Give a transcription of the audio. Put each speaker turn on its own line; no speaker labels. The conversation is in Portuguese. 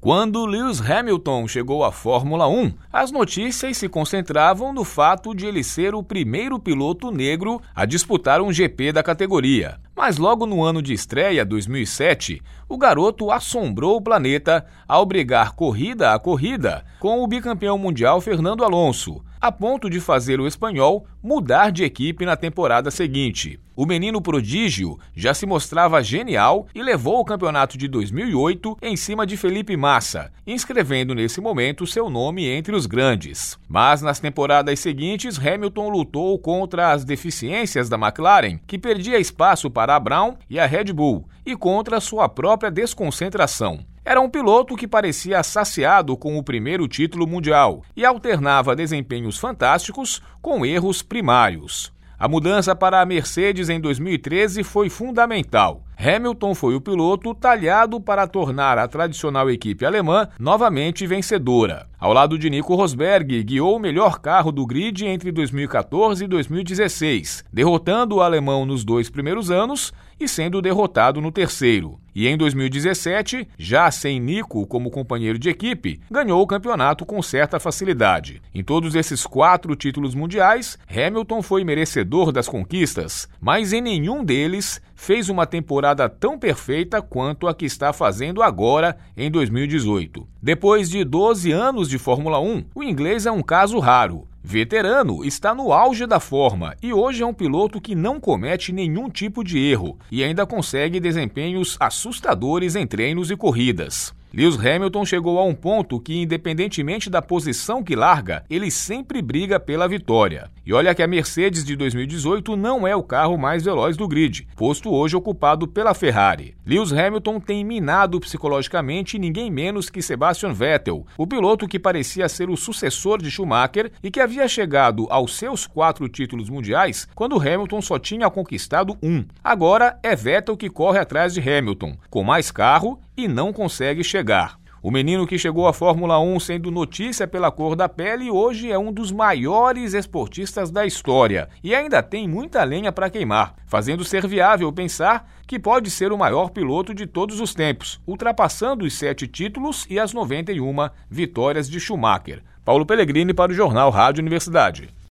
Quando Lewis Hamilton chegou à Fórmula 1, as notícias se concentravam no fato de ele ser o primeiro piloto negro a disputar um GP da categoria. Mas logo no ano de estreia, 2007, o garoto assombrou o planeta ao brigar corrida a corrida com o bicampeão mundial Fernando Alonso, a ponto de fazer o espanhol mudar de equipe na temporada seguinte. O menino prodígio já se mostrava genial e levou o campeonato de 2008 em cima de Felipe Massa, inscrevendo nesse momento seu nome entre os grandes. Mas nas temporadas seguintes, Hamilton lutou contra as deficiências da McLaren, que perdia espaço para a Brown e a Red Bull, e contra sua própria desconcentração. Era um piloto que parecia saciado com o primeiro título mundial e alternava desempenhos fantásticos com erros primários. A mudança para a Mercedes em 2013 foi fundamental. Hamilton foi o piloto talhado para tornar a tradicional equipe alemã novamente vencedora. Ao lado de Nico Rosberg, guiou o melhor carro do grid entre 2014 e 2016, derrotando o alemão nos 2 primeiros anos e sendo derrotado no terceiro. E em 2017, já sem Nico como companheiro de equipe, ganhou o campeonato com certa facilidade. Em todos esses 4 títulos mundiais, Hamilton foi merecedor das conquistas, mas em nenhum deles fez uma temporada tão perfeita quanto a que está fazendo agora em 2018. Depois de 12 anos de Fórmula 1, o inglês é um caso raro. Veterano, está no auge da forma e hoje é um piloto que não comete nenhum tipo de erro e ainda consegue desempenhos assustadores em treinos e corridas. Lewis Hamilton chegou a um ponto que, independentemente da posição que larga, ele sempre briga pela vitória. E olha que a Mercedes de 2018 não é o carro mais veloz do grid, posto hoje ocupado pela Ferrari. Lewis Hamilton tem minado psicologicamente ninguém menos que Sebastian Vettel, o piloto que parecia ser o sucessor de Schumacher e que havia chegado aos seus 4 títulos mundiais quando Hamilton só tinha conquistado 1. Agora é Vettel que corre atrás de Hamilton, com mais carro e não consegue chegar. O menino que chegou à Fórmula 1 sendo notícia pela cor da pele hoje é um dos maiores esportistas da história e ainda tem muita lenha para queimar, fazendo ser viável pensar que pode ser o maior piloto de todos os tempos, ultrapassando os 7 títulos e as 91 vitórias de Schumacher. Paulo Pellegrini para o Jornal Rádio Universidade.